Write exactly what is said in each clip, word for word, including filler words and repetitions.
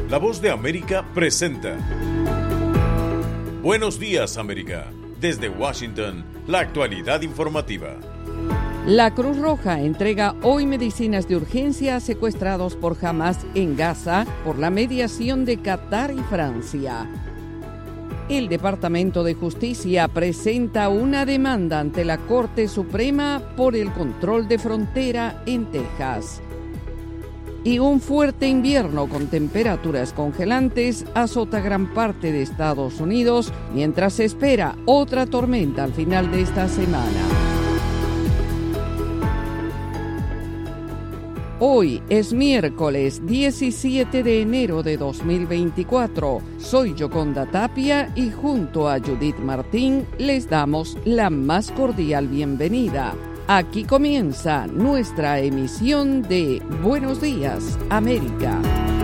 La Voz de América presenta Buenos Días, América. Desde Washington, la actualidad informativa. La Cruz Roja entrega hoy medicinas de urgencia a secuestrados por Hamás en Gaza por la mediación de Qatar y Francia. El Departamento de Justicia presenta una demanda ante la Corte Suprema por el control de frontera en Texas. Y un fuerte invierno con temperaturas congelantes azota gran parte de Estados Unidos mientras se espera otra tormenta al final de esta semana. Hoy es miércoles diecisiete de enero de dos mil veinticuatro. Soy Yoconda Tapia y junto a Judith Martín les damos la más cordial bienvenida. Aquí comienza nuestra emisión de Buenos Días, América.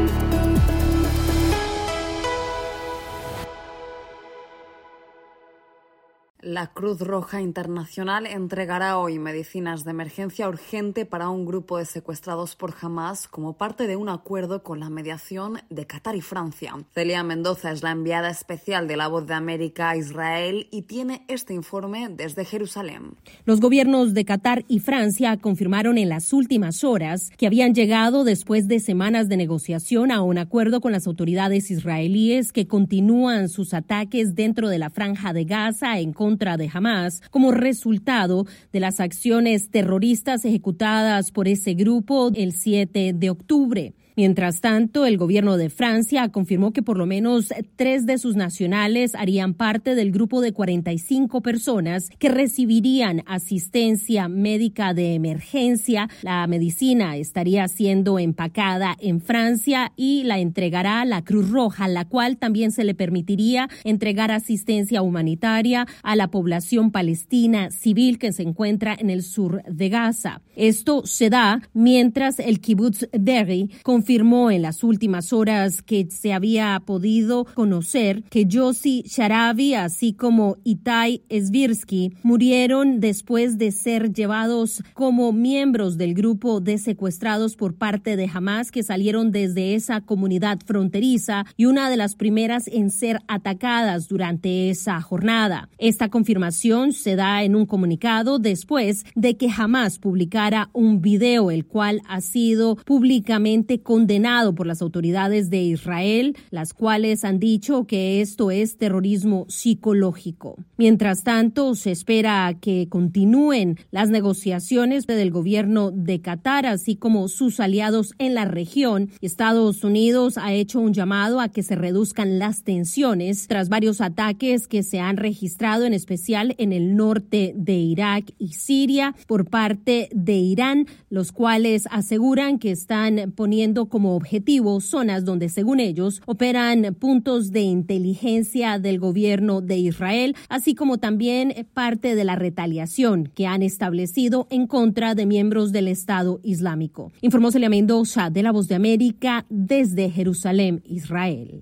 La Cruz Roja Internacional entregará hoy medicinas de emergencia urgente para un grupo de secuestrados por Hamás como parte de un acuerdo con la mediación de Qatar y Francia. Celia Mendoza es la enviada especial de La Voz de América a Israel y tiene este informe desde Jerusalén. Los gobiernos de Qatar y Francia confirmaron en las últimas horas que habían llegado después de semanas de negociación a un acuerdo con las autoridades israelíes que continúan sus ataques dentro de la Franja de Gaza en contra de Hamás como resultado de las acciones terroristas ejecutadas por ese grupo el siete de octubre. Mientras tanto, el gobierno de Francia confirmó que por lo menos tres de sus nacionales harían parte del grupo de cuarenta y cinco personas que recibirían asistencia médica de emergencia. La medicina estaría siendo empacada en Francia y la entregará la Cruz Roja, la cual también se le permitiría entregar asistencia humanitaria a la población palestina civil que se encuentra en el sur de Gaza. Esto se da mientras el Kibbutz Be'eri confirmó Confirmó en las últimas horas que se había podido conocer que Yossi Sharabi, así como Itai Svirsky, murieron después de ser llevados como miembros del grupo de secuestrados por parte de Hamás que salieron desde esa comunidad fronteriza y una de las primeras en ser atacadas durante esa jornada. Esta confirmación se da en un comunicado después de que Hamás publicara un video, el cual ha sido públicamente condenado condenado por las autoridades de Israel, las cuales han dicho que esto es terrorismo psicológico. Mientras tanto, se espera que continúen las negociaciones del gobierno de Qatar, así como sus aliados en la región. Estados Unidos ha hecho un llamado a que se reduzcan las tensiones tras varios ataques que se han registrado, en especial en el norte de Irak y Siria, por parte de Irán, los cuales aseguran que están poniendo como objetivo zonas donde, según ellos, operan puntos de inteligencia del gobierno de Israel, así como también parte de la retaliación que han establecido en contra de miembros del Estado Islámico. Informó Celia Mendoza de La Voz de América desde Jerusalén, Israel.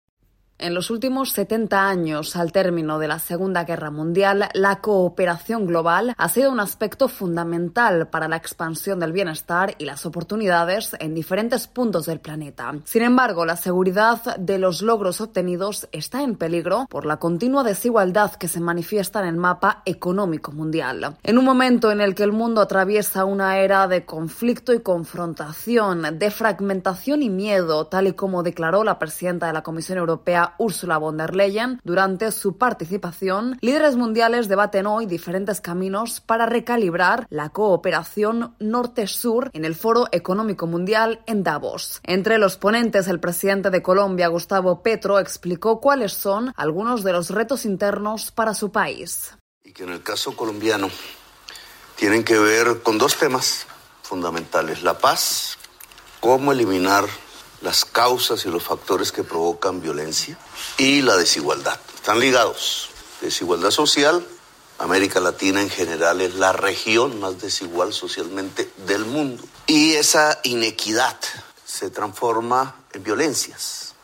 En los últimos setenta años, al término de la Segunda Guerra Mundial, la cooperación global ha sido un aspecto fundamental para la expansión del bienestar y las oportunidades en diferentes puntos del planeta. Sin embargo, la seguridad de los logros obtenidos está en peligro por la continua desigualdad que se manifiesta en el mapa económico mundial. En un momento en el que el mundo atraviesa una era de conflicto y confrontación, de fragmentación y miedo, tal y como declaró la presidenta de la Comisión Europea, Ursula von der Leyen, durante su participación, líderes mundiales debaten hoy diferentes caminos para recalibrar la cooperación norte-sur en el Foro Económico Mundial en Davos. Entre los ponentes, el presidente de Colombia, Gustavo Petro, explicó cuáles son algunos de los retos internos para su país. Y que en el caso colombiano tienen que ver con dos temas fundamentales: la paz, cómo eliminar las causas y los factores que provocan violencia, y la desigualdad. Están ligados. Desigualdad social. América Latina en general es la región más desigual socialmente del mundo. Y esa inequidad se transforma en violencias.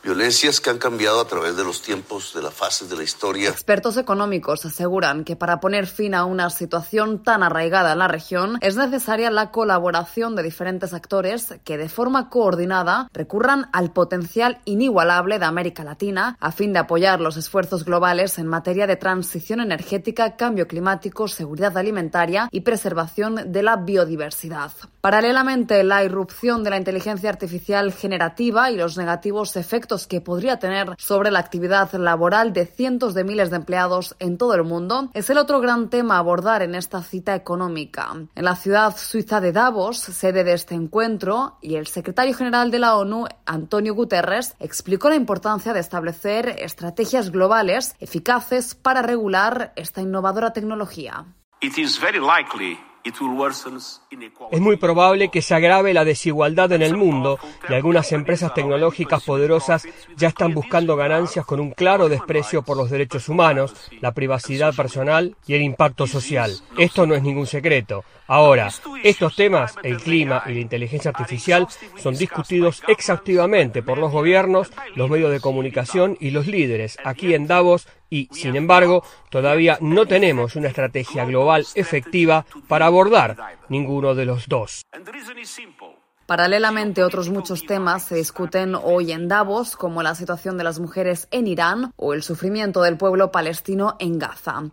Violencias que han cambiado a través de los tiempos, de las fases de la historia. Expertos económicos aseguran que para poner fin a una situación tan arraigada en la región es necesaria la colaboración de diferentes actores que de forma coordinada recurran al potencial inigualable de América Latina a fin de apoyar los esfuerzos globales en materia de transición energética, cambio climático, seguridad alimentaria y preservación de la biodiversidad. Paralelamente, la irrupción de la inteligencia artificial generativa y los negativos efectos que podría tener sobre la actividad laboral de cientos de miles de empleados en todo el mundo es el otro gran tema a abordar en esta cita económica. En la ciudad suiza de Davos, sede de este encuentro, y el secretario general de la ONU, Antonio Guterres, explicó la importancia de establecer estrategias globales eficaces para regular esta innovadora tecnología. It is very likely it will worsen inequality. Es muy probable que se agrave la desigualdad en el mundo y algunas empresas tecnológicas poderosas ya están buscando ganancias con un claro desprecio por los derechos humanos, la privacidad personal y el impacto social. Esto no es ningún secreto. Ahora, estos temas, el clima y la inteligencia artificial, son discutidos exhaustivamente por los gobiernos, los medios de comunicación y los líderes aquí en Davos y, sin embargo, todavía no tenemos una estrategia global efectiva para abordar ninguno de los dos. Paralelamente, otros muchos temas se discuten hoy en Davos, como la situación de las mujeres en Irán o el sufrimiento del pueblo palestino en Gaza.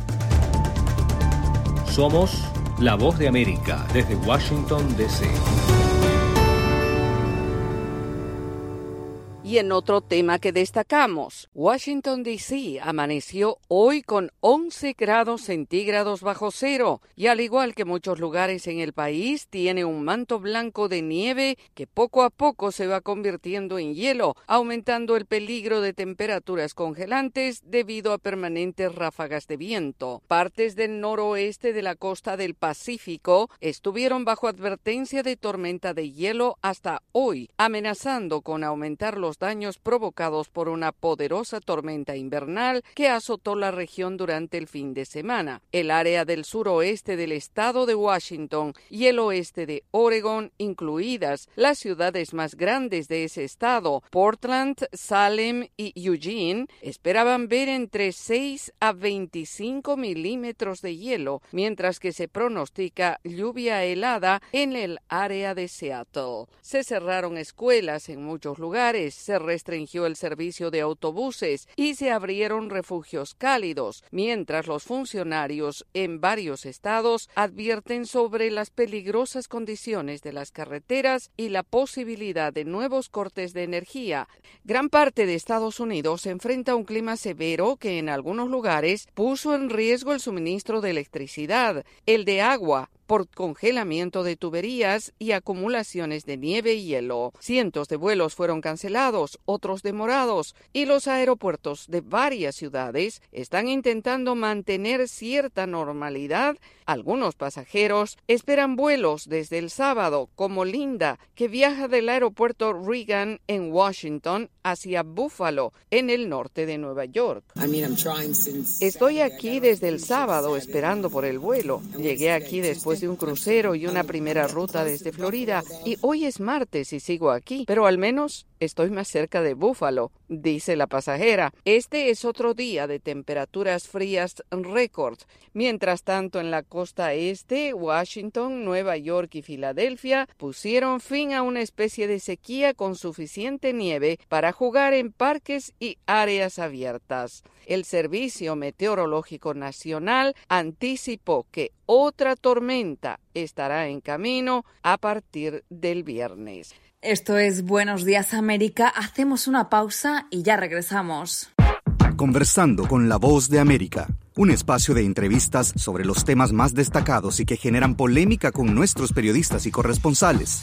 Somos La Voz de América, desde Washington, D C Y en otro tema que destacamos, Washington, D C amaneció hoy con once grados centígrados bajo cero y al igual que muchos lugares en el país, tiene un manto blanco de nieve que poco a poco se va convirtiendo en hielo, aumentando el peligro de temperaturas congelantes debido a permanentes ráfagas de viento. Partes del noroeste de la costa del Pacífico estuvieron bajo advertencia de tormenta de hielo hasta hoy, amenazando con aumentar los daños provocados por una poderosa tormenta invernal que azotó la región durante el fin de semana. El área del suroeste del estado de Washington y el oeste de Oregon, incluidas las ciudades más grandes de ese estado, Portland, Salem y Eugene, esperaban ver entre seis a veinticinco milímetros de hielo, mientras que se pronostica lluvia helada en el área de Seattle. Se cerraron escuelas en muchos lugares, se restringió el servicio de autobuses y se abrieron refugios cálidos, mientras los funcionarios en varios estados advierten sobre las peligrosas condiciones de las carreteras y la posibilidad de nuevos cortes de energía. Gran parte de Estados Unidos enfrenta un clima severo que en algunos lugares puso en riesgo el suministro de electricidad, el de agua, por congelamiento de tuberías y acumulaciones de nieve y hielo. Cientos de vuelos fueron cancelados, otros demorados, y los aeropuertos de varias ciudades están intentando mantener cierta normalidad. Algunos pasajeros esperan vuelos desde el sábado, como Linda, que viaja del aeropuerto Reagan en Washington hacia Buffalo, en el norte de Nueva York. Estoy aquí desde el sábado esperando por el vuelo. Llegué aquí después de un crucero y una primera ruta desde Florida, y hoy es martes y sigo aquí, pero al menos estoy más cerca de Buffalo, dice la pasajera. Este es otro día de temperaturas frías récord. Mientras tanto, en la costa este, Washington, Nueva York y Filadelfia pusieron fin a una especie de sequía con suficiente nieve para jugar en parques y áreas abiertas. El Servicio Meteorológico Nacional anticipó que otra tormenta estará en camino a partir del viernes. Esto es Buenos Días América. Hacemos una pausa y ya regresamos. Conversando con La Voz de América, un espacio de entrevistas sobre los temas más destacados y que generan polémica con nuestros periodistas y corresponsales.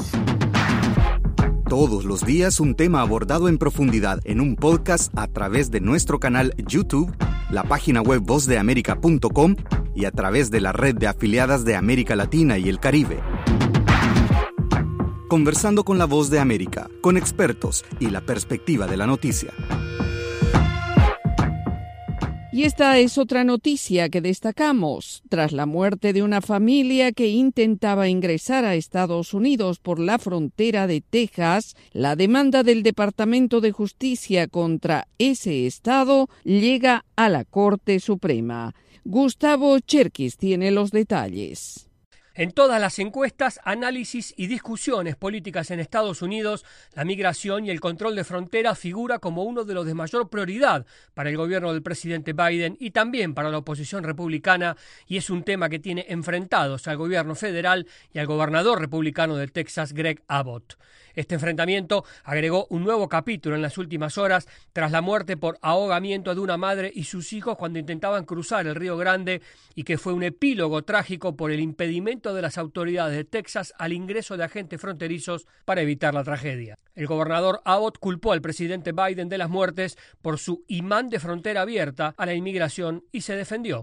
Todos los días un tema abordado en profundidad en un podcast a través de nuestro canal YouTube, la página web voz de américa punto com y a través de la red de afiliadas de América Latina y el Caribe. Conversando con La Voz de América, con expertos y la perspectiva de la noticia. Y Y esta es otra noticia que destacamos. Tras la muerte de una familia que intentaba ingresar a Estados Unidos por la frontera de Texas, la demanda del Departamento de Justicia contra ese estado llega a la Corte Suprema. Gustavo Cherkis tiene los detalles. En todas las encuestas, análisis y discusiones políticas en Estados Unidos, la migración y el control de fronteras figura como uno de los de mayor prioridad para el gobierno del presidente Biden y también para la oposición republicana, y es un tema que tiene enfrentados al gobierno federal y al gobernador republicano de Texas, Greg Abbott. Este enfrentamiento agregó un nuevo capítulo en las últimas horas tras la muerte por ahogamiento de una madre y sus hijos cuando intentaban cruzar el Río Grande, y que fue un epílogo trágico por el impedimento de las autoridades de Texas al ingreso de agentes fronterizos para evitar la tragedia. El gobernador Abbott culpó al presidente Biden de las muertes por su imán de frontera abierta a la inmigración y se defendió.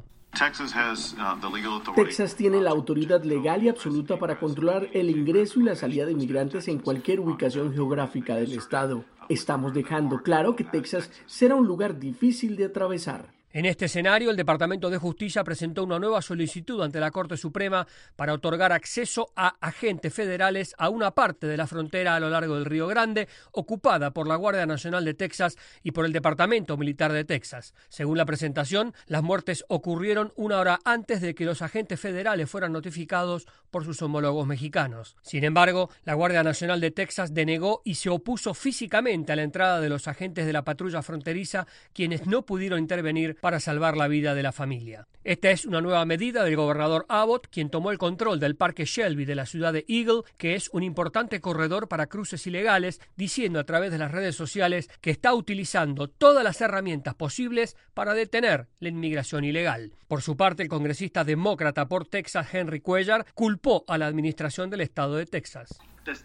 Texas tiene la autoridad legal y absoluta para controlar el ingreso y la salida de inmigrantes en cualquier ubicación geográfica del estado. Estamos dejando claro que Texas será un lugar difícil de atravesar. En este escenario, el Departamento de Justicia presentó una nueva solicitud ante la Corte Suprema para otorgar acceso a agentes federales a una parte de la frontera a lo largo del Río Grande, ocupada por la Guardia Nacional de Texas y por el Departamento Militar de Texas. Según la presentación, las muertes ocurrieron una hora antes de que los agentes federales fueran notificados por sus homólogos mexicanos. Sin embargo, la Guardia Nacional de Texas denegó y se opuso físicamente a la entrada de los agentes de la patrulla fronteriza, quienes no pudieron intervenir para salvar la vida de la familia. Esta es una nueva medida del gobernador Abbott, quien tomó el control del Parque Shelby de la ciudad de Eagle, que es un importante corredor para cruces ilegales, diciendo a través de las redes sociales que está utilizando todas las herramientas posibles para detener la inmigración ilegal. Por su parte, el congresista demócrata por Texas, Henry Cuellar, culpó a la administración del estado de Texas.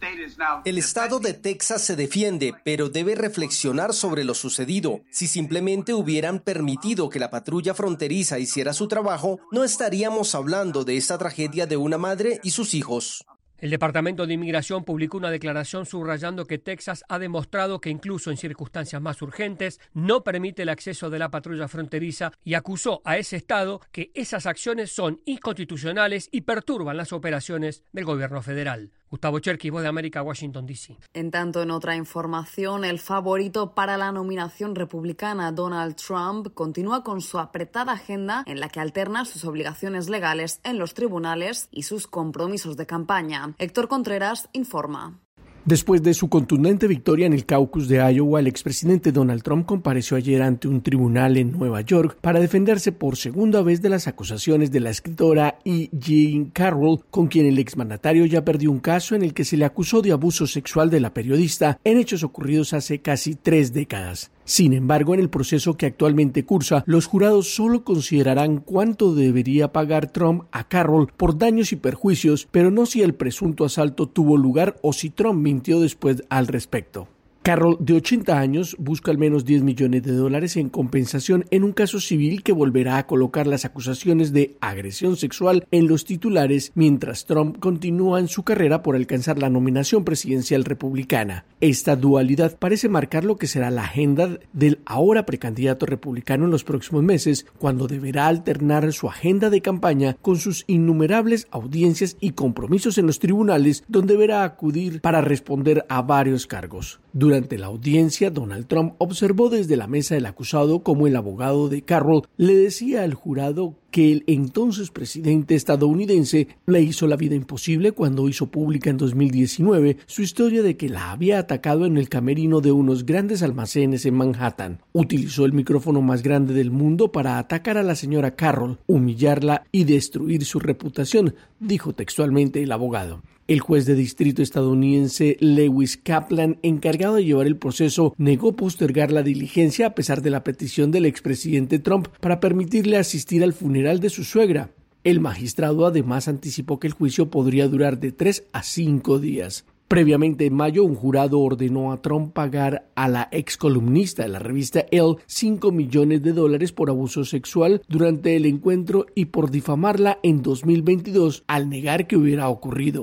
El estado de Texas se defiende, pero debe reflexionar sobre lo sucedido. Si simplemente hubieran permitido que la patrulla fronteriza hiciera su trabajo, no estaríamos hablando de esta tragedia de una madre y sus hijos. El Departamento de Inmigración publicó una declaración subrayando que Texas ha demostrado que incluso en circunstancias más urgentes no permite el acceso de la patrulla fronteriza y acusó a ese estado que esas acciones son inconstitucionales y perturban las operaciones del gobierno federal. Gustavo Cherkis, Voz de América, Washington, D C. En tanto, en otra información, el favorito para la nominación republicana, Donald Trump, continúa con su apretada agenda en la que alterna sus obligaciones legales en los tribunales y sus compromisos de campaña. Héctor Contreras informa. Después de su contundente victoria en el caucus de Iowa, el expresidente Donald Trump compareció ayer ante un tribunal en Nueva York para defenderse por segunda vez de las acusaciones de la escritora E. Jean Carroll, con quien el exmandatario ya perdió un caso en el que se le acusó de abuso sexual de la periodista en hechos ocurridos hace casi tres décadas. Sin embargo, en el proceso que actualmente cursa, los jurados solo considerarán cuánto debería pagar Trump a Carroll por daños y perjuicios, pero no si el presunto asalto tuvo lugar o si Trump mintió después al respecto. Carroll, de ochenta años, busca al menos diez millones de dólares en compensación en un caso civil que volverá a colocar las acusaciones de agresión sexual en los titulares, mientras Trump continúa en su carrera por alcanzar la nominación presidencial republicana. Esta dualidad parece marcar lo que será la agenda del ahora precandidato republicano en los próximos meses, cuando deberá alternar su agenda de campaña con sus innumerables audiencias y compromisos en los tribunales, donde deberá acudir para responder a varios cargos. Durante la audiencia, Donald Trump observó desde la mesa del acusado cómo el abogado de Carroll le decía al jurado que el entonces presidente estadounidense le hizo la vida imposible cuando hizo pública en dos mil diecinueve su historia de que la había atacado en el camerino de unos grandes almacenes en Manhattan. Utilizó el micrófono más grande del mundo para atacar a la señora Carroll, humillarla y destruir su reputación, dijo textualmente el abogado. El juez de distrito estadounidense Lewis Kaplan, encargado de llevar el proceso, negó postergar la diligencia a pesar de la petición del expresidente Trump para permitirle asistir al funeral de su suegra. El magistrado además anticipó que el juicio podría durar de tres a cinco días. Previamente, en mayo, un jurado ordenó a Trump pagar a la ex columnista de la revista Elle cinco millones de dólares por abuso sexual durante el encuentro y por difamarla en dos mil veintidós al negar que hubiera ocurrido.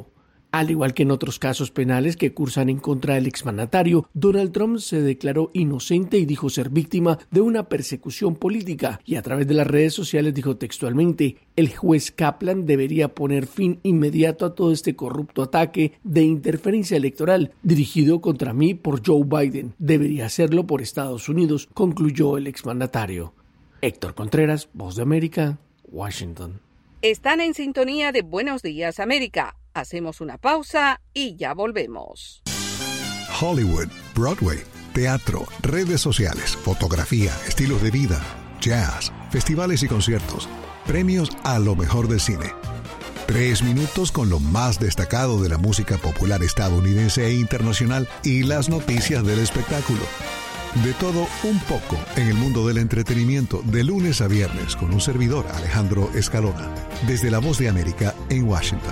Al igual que en otros casos penales que cursan en contra del exmandatario, Donald Trump se declaró inocente y dijo ser víctima de una persecución política, y a través de las redes sociales dijo textualmente: el juez Kaplan debería poner fin inmediato a todo este corrupto ataque de interferencia electoral dirigido contra mí por Joe Biden. Debería hacerlo por Estados Unidos, concluyó el exmandatario. Héctor Contreras, Voz de América, Washington. Están en sintonía de Buenos Días América. Hacemos una pausa y ya volvemos. Hollywood, Broadway, teatro, redes sociales, fotografía, estilos de vida, jazz, festivales y conciertos, premios a lo mejor del cine. Tres minutos con lo más destacado de la música popular estadounidense e internacional y las noticias del espectáculo. De todo un poco en el mundo del entretenimiento, de lunes a viernes, con un servidor, Alejandro Escalona, desde La Voz de América en Washington.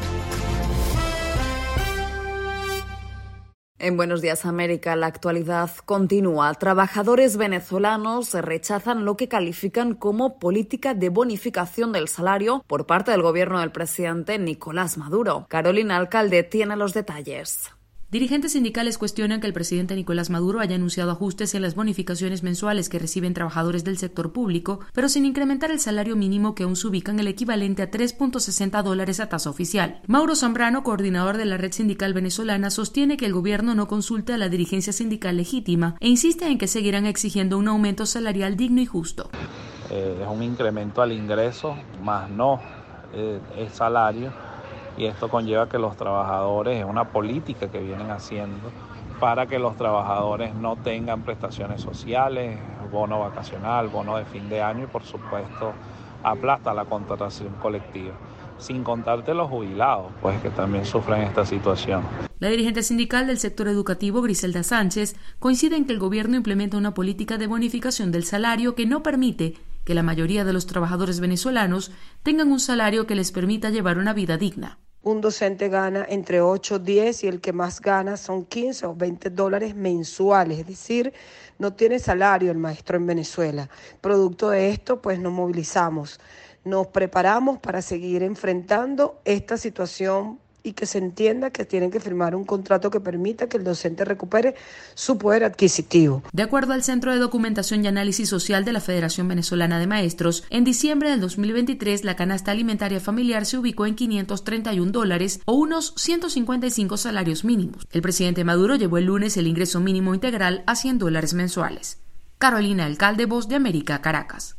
En Buenos Días América, la actualidad continúa. Trabajadores venezolanos rechazan lo que califican como política de bonificación del salario por parte del gobierno del presidente Nicolás Maduro. Carolina Alcalde tiene los detalles. Dirigentes sindicales cuestionan que el presidente Nicolás Maduro haya anunciado ajustes en las bonificaciones mensuales que reciben trabajadores del sector público, pero sin incrementar el salario mínimo, que aún se ubica en el equivalente a tres punto sesenta dólares a tasa oficial. Mauro Zambrano, coordinador de la Red Sindical Venezolana, sostiene que el gobierno no consulta a la dirigencia sindical legítima e insiste en que seguirán exigiendo un aumento salarial digno y justo. Eh, es un incremento al ingreso, más no eh, el salario. Y esto conlleva que los trabajadores, es una política que vienen haciendo para que los trabajadores no tengan prestaciones sociales, bono vacacional, bono de fin de año y por supuesto aplasta la contratación colectiva. Sin contarte los jubilados, pues que también sufren esta situación. La dirigente sindical del sector educativo, Griselda Sánchez, coincide en que el gobierno implementa una política de bonificación del salario que no permite que la mayoría de los trabajadores venezolanos tengan un salario que les permita llevar una vida digna. Un docente gana entre ocho, diez y el que más gana son quince o veinte dólares mensuales, es decir, no tiene salario el maestro en Venezuela. Producto de esto, pues nos movilizamos, nos preparamos para seguir enfrentando esta situación y que se entienda que tienen que firmar un contrato que permita que el docente recupere su poder adquisitivo. De acuerdo al Centro de Documentación y Análisis Social de la Federación Venezolana de Maestros, en diciembre del dos mil veintitrés la canasta alimentaria familiar se ubicó en quinientos treinta y un dólares o unos ciento cincuenta y cinco salarios mínimos. El presidente Maduro llevó el lunes el ingreso mínimo integral a cien dólares mensuales. Carolina Alcalde, Voz de América, Caracas.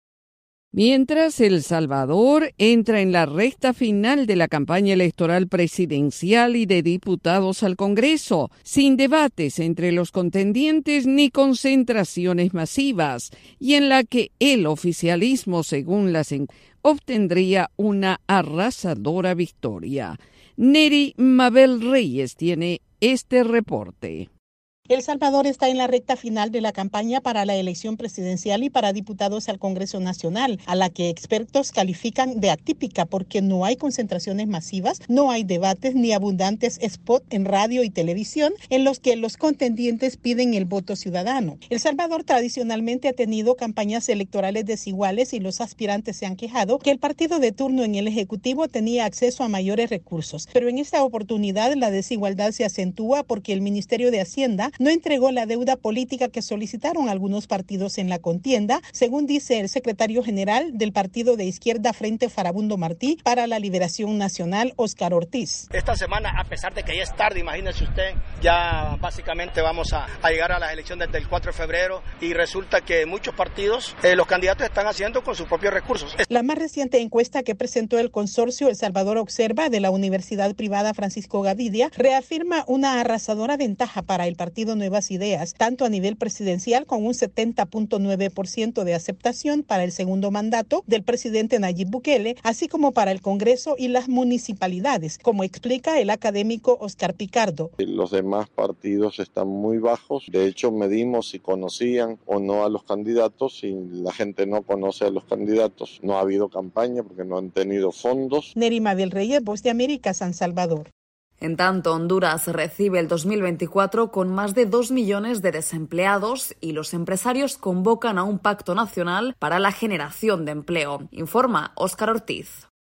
Mientras El Salvador entra en la recta final de la campaña electoral presidencial y de diputados al Congreso, sin debates entre los contendientes ni concentraciones masivas, y en la que el oficialismo, según las encuestas, obtendría una arrasadora victoria. Neri Mabel Reyes tiene este reporte. El Salvador está en la recta final de la campaña para la elección presidencial y para diputados al Congreso Nacional, a la que expertos califican de atípica porque no hay concentraciones masivas, no hay debates ni abundantes spots en radio y televisión en los que los contendientes piden el voto ciudadano. El Salvador tradicionalmente ha tenido campañas electorales desiguales y los aspirantes se han quejado que el partido de turno en el Ejecutivo tenía acceso a mayores recursos. Pero en esta oportunidad la desigualdad se acentúa porque el Ministerio de Hacienda no entregó la deuda política que solicitaron algunos partidos en la contienda, según dice el secretario general del partido de izquierda Frente Farabundo Martí para la Liberación Nacional, Óscar Ortiz. Esta semana, a pesar de que ya es tarde, imagínese usted, ya básicamente vamos a, a llegar a las elecciones del cuatro de febrero y resulta que muchos partidos, eh, los candidatos están haciendo con sus propios recursos. La más reciente encuesta que presentó el consorcio El Salvador Observa de la Universidad Privada Francisco Gavidia reafirma una arrasadora ventaja para el partido Nuevas Ideas, tanto a nivel presidencial con un setenta punto nueve por ciento de aceptación para el segundo mandato del presidente Nayib Bukele, así como para el Congreso y las municipalidades, como explica el académico Oscar Picardo. Los demás partidos están muy bajos, de hecho medimos si conocían o no a los candidatos, y la gente no conoce a los candidatos, no ha habido campaña porque no han tenido fondos. Neri Mabel Reyes, Voz de América, San Salvador. En tanto, Honduras recibe el dos mil veinticuatro con más de dos millones de desempleados y los empresarios convocan a un pacto nacional para la generación de empleo. Informa Óscar Ortiz.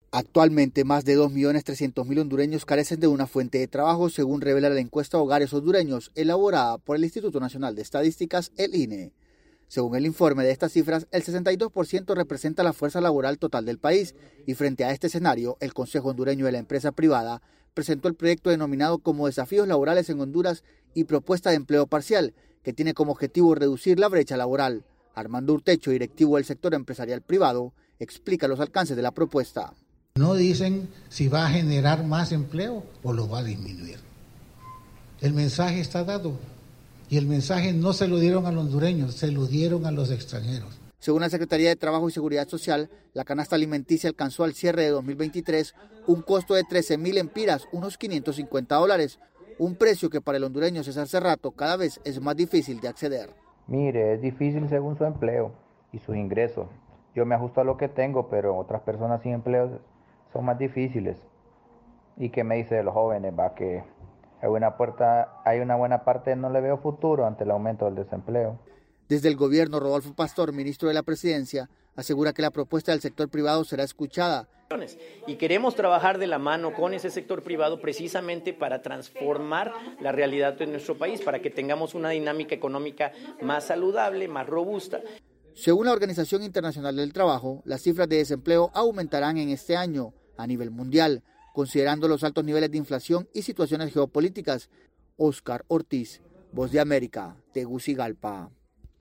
Actualmente, más de dos millones trescientos mil hondureños carecen de una fuente de trabajo, según revela la encuesta Hogares Hondureños, elaborada por el Instituto Nacional de Estadísticas, el I N E. Según el informe de estas cifras, el sesenta y dos por ciento representa la fuerza laboral total del país, y frente a este escenario, el Consejo Hondureño de la Empresa Privada presentó el proyecto denominado como Desafíos Laborales en Honduras y Propuesta de Empleo Parcial, que tiene como objetivo reducir la brecha laboral. Armando Urtecho, directivo del sector empresarial privado, explica los alcances de la propuesta. No dicen si va a generar más empleo o lo va a disminuir. El mensaje está dado y el mensaje no se lo dieron a los hondureños, se lo dieron a los extranjeros. Según la Secretaría de Trabajo y Seguridad Social, la canasta alimenticia alcanzó al cierre de dos mil veintitrés un costo de trece mil empiras, unos quinientos cincuenta dólares, un precio que para el hondureño César Cerrato cada vez es más difícil de acceder. Mire, es difícil según su empleo y sus ingresos. Yo me ajusto a lo que tengo, pero otras personas sin empleo son más difíciles. ¿Y qué me dice de los jóvenes? Va que hay una puerta, hay una buena parte, no le veo futuro ante el aumento del desempleo. Desde el gobierno, Rodolfo Pastor, ministro de la Presidencia, asegura que la propuesta del sector privado será escuchada. Y queremos trabajar de la mano con ese sector privado precisamente para transformar la realidad de nuestro país, para que tengamos una dinámica económica más saludable, más robusta. Según la Organización Internacional del Trabajo, las cifras de desempleo aumentarán en este año a nivel mundial, considerando los altos niveles de inflación y situaciones geopolíticas. Oscar Ortiz, Voz de América, Tegucigalpa.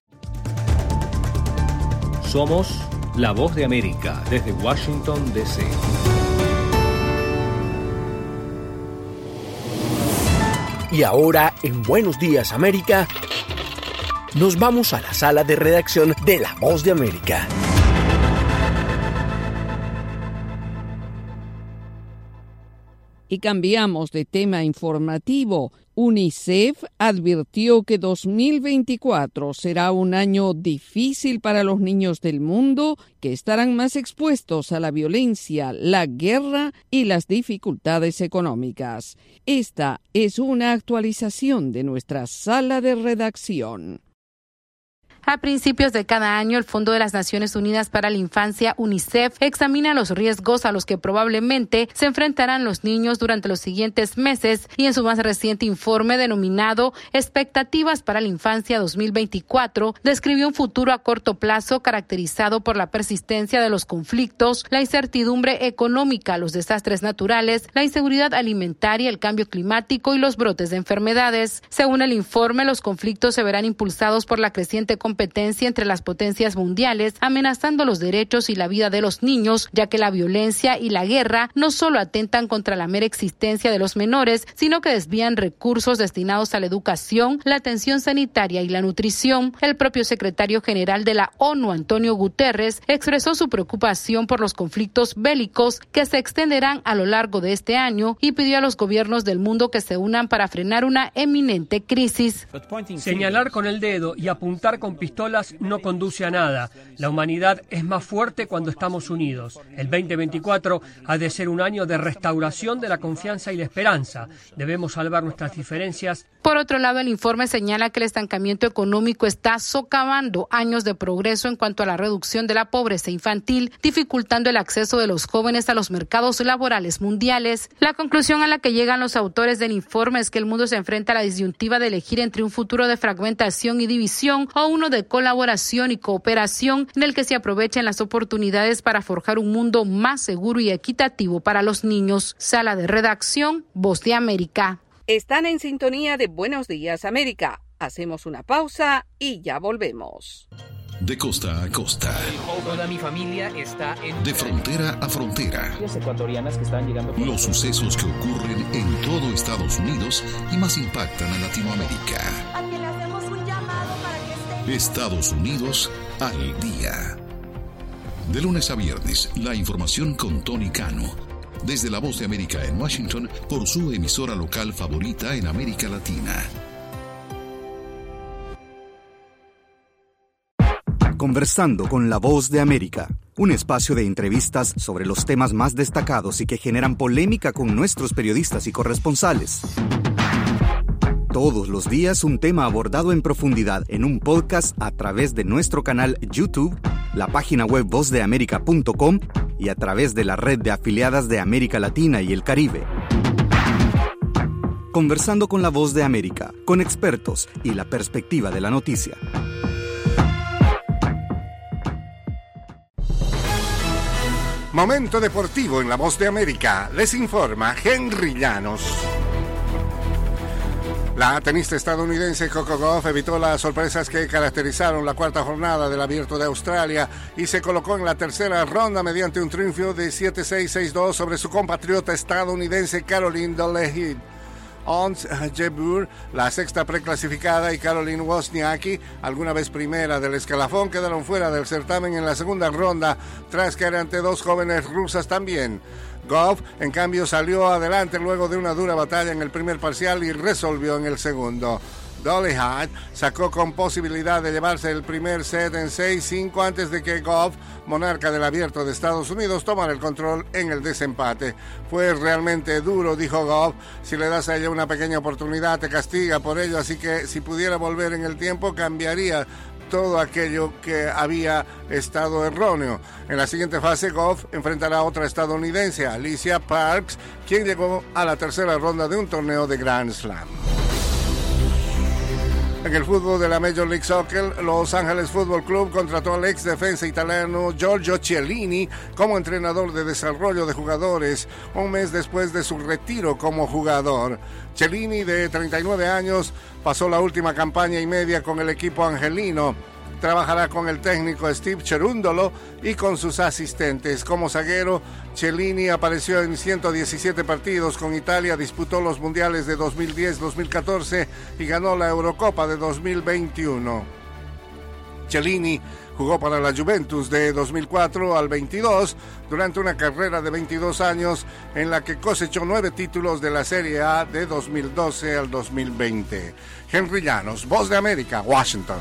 Somos la Voz de América desde Washington, D C Y ahora, en Buenos Días América, nos vamos a la sala de redacción de La Voz de América. Y cambiamos de tema informativo. UNICEF advirtió que dos mil veinticuatro será un año difícil para los niños del mundo, que estarán más expuestos a la violencia, la guerra y las dificultades económicas. Esta es una actualización de nuestra sala de redacción. A principios de cada año, el Fondo de las Naciones Unidas para la Infancia, UNICEF, examina los riesgos a los que probablemente se enfrentarán los niños durante los siguientes meses y en su más reciente informe denominado Expectativas para la Infancia dos mil veinticuatro, describió un futuro a corto plazo caracterizado por la persistencia de los conflictos, la incertidumbre económica, los desastres naturales, la inseguridad alimentaria, el cambio climático y los brotes de enfermedades. Según el informe, los conflictos se verán impulsados por la creciente competencia entre las potencias mundiales, amenazando los derechos y la vida de los niños, ya que la violencia y la guerra no solo atentan contra la mera existencia de los menores, sino que desvían recursos destinados a la educación, la atención sanitaria y la nutrición. El propio secretario general de la ONU, Antonio Guterres, expresó su preocupación por los conflictos bélicos que se extenderán a lo largo de este año y pidió a los gobiernos del mundo que se unan para frenar una eminente crisis. Señalar con el dedo y apuntar con pistolas no conduce a nada. La humanidad es más fuerte cuando estamos unidos. El veinte veinticuatro ha de ser un año de restauración de la confianza y la esperanza. Debemos salvar nuestras diferencias. Por otro lado, el informe señala que el estancamiento económico está socavando años de progreso en cuanto a la reducción de la pobreza infantil, dificultando el acceso de los jóvenes a los mercados laborales mundiales. La conclusión a la que llegan los autores del informe es que el mundo se enfrenta a la disyuntiva de elegir entre un futuro de fragmentación y división o uno de colaboración y cooperación en el que se aprovechen las oportunidades para forjar un mundo más seguro y equitativo para los niños. Sala de redacción, Voz de América. Están en sintonía de Buenos Días América. Hacemos una pausa y ya volvemos. De costa a costa. Toda mi familia está en... De frontera a frontera. Ecuatorianas que están llegando... Los sucesos que ocurren en todo Estados Unidos y más impactan a Latinoamérica. A quien le hacemos un llamado para que esté... Estados Unidos al día. De lunes a viernes, la información con Tony Cano. Desde La Voz de América en Washington, por su emisora local favorita en América Latina. Conversando con La Voz de América, un espacio de entrevistas sobre los temas más destacados y que generan polémica con nuestros periodistas y corresponsales. Todos los días un tema abordado en profundidad en un podcast a través de nuestro canal YouTube, la página web voz de américa punto com y a través de la red de afiliadas de América Latina y el Caribe. Conversando con la Voz de América, con expertos y la perspectiva de la noticia. Momento deportivo en la Voz de América. Les informa Henry Llanos. La tenista estadounidense Coco Gauff evitó las sorpresas que caracterizaron la cuarta jornada del Abierto de Australia y se colocó en la tercera ronda mediante un triunfo de siete seis, seis dos sobre su compatriota estadounidense Caroline Dolehide. Ons Jabeur, la sexta preclasificada, y Caroline Wozniacki, alguna vez primera del escalafón, quedaron fuera del certamen en la segunda ronda tras caer ante dos jóvenes rusas también. Gauff, en cambio, salió adelante luego de una dura batalla en el primer parcial y resolvió en el segundo. Dolehide sacó con posibilidad de llevarse el primer set en seis cinco antes de que Gauff, monarca del Abierto de Estados Unidos, tomara el control en el desempate. Fue realmente duro, dijo Gauff. Si le das a ella una pequeña oportunidad, te castiga por ello, así que si pudiera volver en el tiempo, cambiaría todo aquello que había estado erróneo. En la siguiente fase, Gauff enfrentará a otra estadounidense, Alicia Parks, quien llegó a la tercera ronda de un torneo de Grand Slam. En el fútbol de la Major League Soccer, Los Ángeles Football Club contrató al ex defensa italiano Giorgio Chiellini como entrenador de desarrollo de jugadores, un mes después de su retiro como jugador. Chiellini, de treinta y nueve años, pasó la última campaña y media con el equipo angelino. Trabajará con el técnico Steve Cherundolo y con sus asistentes. Como zaguero, Chiellini apareció en ciento diecisiete partidos con Italia, disputó los mundiales de dos mil diez, dos mil catorce y ganó la Eurocopa de dos mil veintiuno. Chiellini jugó para la Juventus de dos mil cuatro al veintidós durante una carrera de veintidós años en la que cosechó nueve títulos de la Serie A de dos mil doce al dos mil veinte. Henry Llanos, Voz de América, Washington.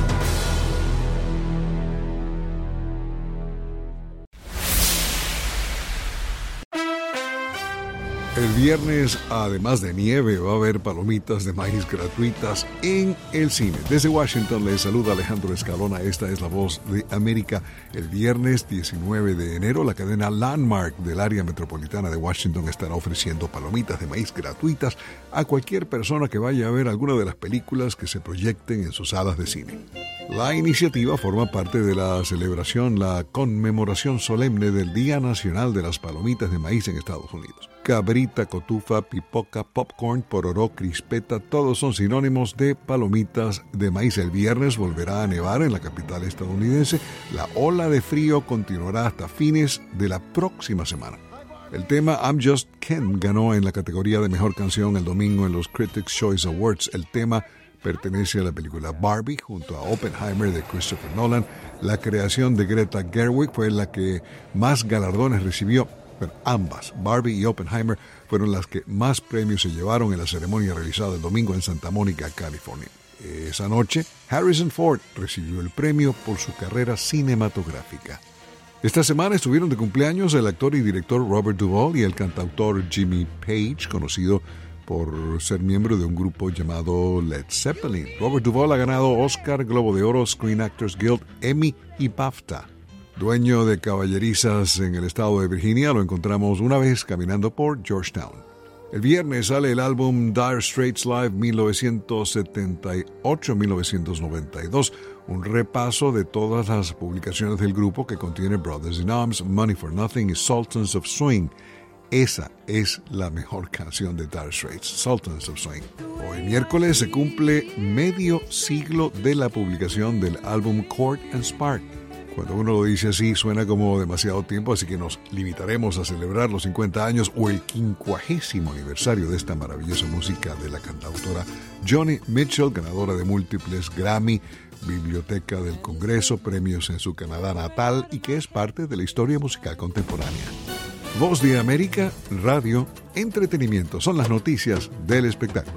El viernes, además de nieve, va a haber palomitas de maíz gratuitas en el cine. Desde Washington les saluda Alejandro Escalona. Esta es la Voz de América. El viernes diecinueve de enero, la cadena Landmark del área metropolitana de Washington estará ofreciendo palomitas de maíz gratuitas a cualquier persona que vaya a ver alguna de las películas que se proyecten en sus salas de cine. La iniciativa forma parte de la celebración, la conmemoración solemne del Día Nacional de las Palomitas de Maíz en Estados Unidos. Cabrita, cotufa, pipoca, popcorn, pororó, crispeta, todos son sinónimos de palomitas de maíz. El viernes volverá a nevar en la capital estadounidense. La ola de frío continuará hasta fines de la próxima semana. El tema I'm Just Ken ganó en la categoría de Mejor Canción el domingo en los Critics' Choice Awards. El tema pertenece a la película Barbie junto a Oppenheimer de Christopher Nolan. La creación de Greta Gerwig fue la que más galardones recibió. Pero ambas, Barbie y Oppenheimer, fueron las que más premios se llevaron en la ceremonia realizada el domingo en Santa Mónica, California. Esa noche, Harrison Ford recibió el premio por su carrera cinematográfica. Esta semana estuvieron de cumpleaños el actor y director Robert Duvall y el cantautor Jimmy Page, conocido por ser miembro de un grupo llamado Led Zeppelin. Robert Duvall ha ganado Oscar, Globo de Oro, Screen Actors Guild, Emmy y BAFTA. Dueño de caballerizas en el estado de Virginia, lo encontramos una vez caminando por Georgetown. El viernes sale el álbum Dire Straits Live mil novecientos setenta y ocho a mil novecientos noventa y dos, un repaso de todas las publicaciones del grupo que contiene Brothers in Arms, Money for Nothing y Sultans of Swing. Esa es la mejor canción de Dire Straits, Sultans of Swing. Hoy miércoles se cumple medio siglo de la publicación del álbum Court and Spark. Cuando uno lo dice así suena como demasiado tiempo, así que nos limitaremos a celebrar los cincuenta años o el quincuagésimo aniversario de esta maravillosa música de la cantautora Joni Mitchell, ganadora de múltiples Grammy, Biblioteca del Congreso, premios en su Canadá natal y que es parte de la historia musical contemporánea. Voz de América, radio, entretenimiento, son las noticias del espectáculo.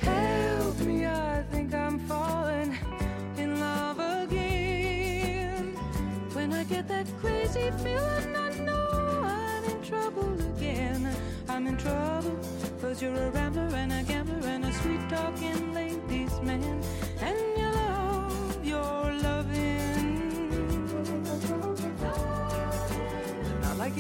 You're a rambler and a gambler and a sweet-talking ladies' man, and you love your loving. Not like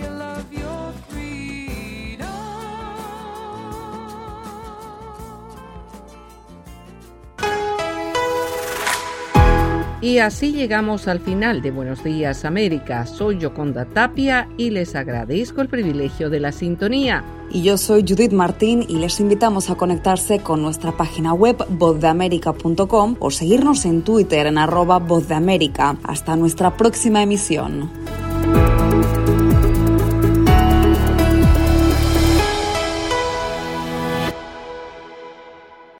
Y así llegamos al final de Buenos Días América. Soy Yoconda Tapia y les agradezco el privilegio de la sintonía. Y yo soy Judith Martín y les invitamos a conectarse con nuestra página web voz de américa punto com o seguirnos en Twitter en arroba voz de América. Hasta nuestra próxima emisión.